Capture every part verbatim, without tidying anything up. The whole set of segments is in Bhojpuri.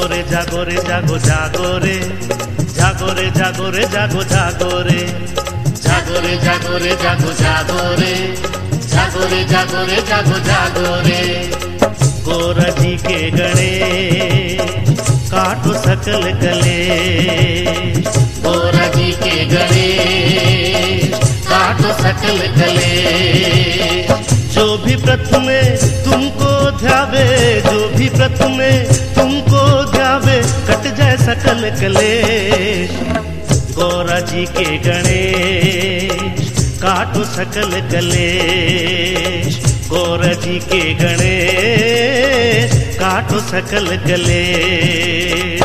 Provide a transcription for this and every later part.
रे जागो रे जागो जागो रे जागो रे जागो रे जागो जागो रे जागो रे जागो रे जागो जागो रे जागो रे जागो रे जागो जागो रे। गोरा जी के गणे काटो सकल कलेश, गोरा जी के गणे काटो सकल कलेश। जो भी प्रथमे तुमको ध्यावे, जो भी प्रथमे तुमको ध्यावे, कट जाए सकल कलेश। गोरा जी के गणेश काटो सकल कलेश, गोरा जी के गणेश काटो सकल कलेश।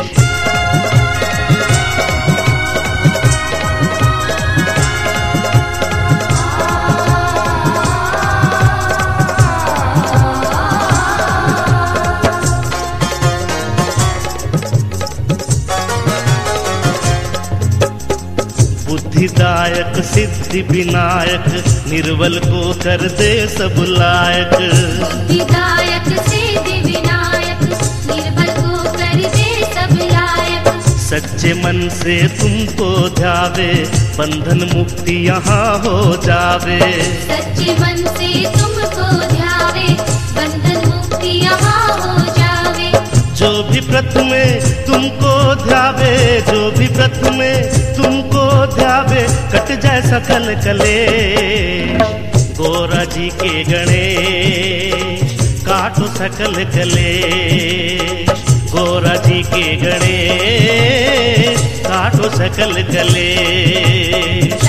बुद्धिदायक सिद्धि विनायक, निर्बल को कर दे सब लायक। बुद्धिदायक सिद्धि विनायक, निर्बल को कर दे सब लायक। सच्चे मन से तुमको ध्यावे, बंधन मुक्ति यहाँ हो जावे। सच्चे मन से तुमको ध्यावे, बंधन मुक्ति यहाँ हो जावे। जो भी प्रथमे तुमको ध्यावे, जो भी प्रथमे तुमको ध्यावे, कट जाए सकल कलेश। गोरा जी के गणेश काटो सकल कलेश, गोरा जी के गणेश काटो सकल कलेश।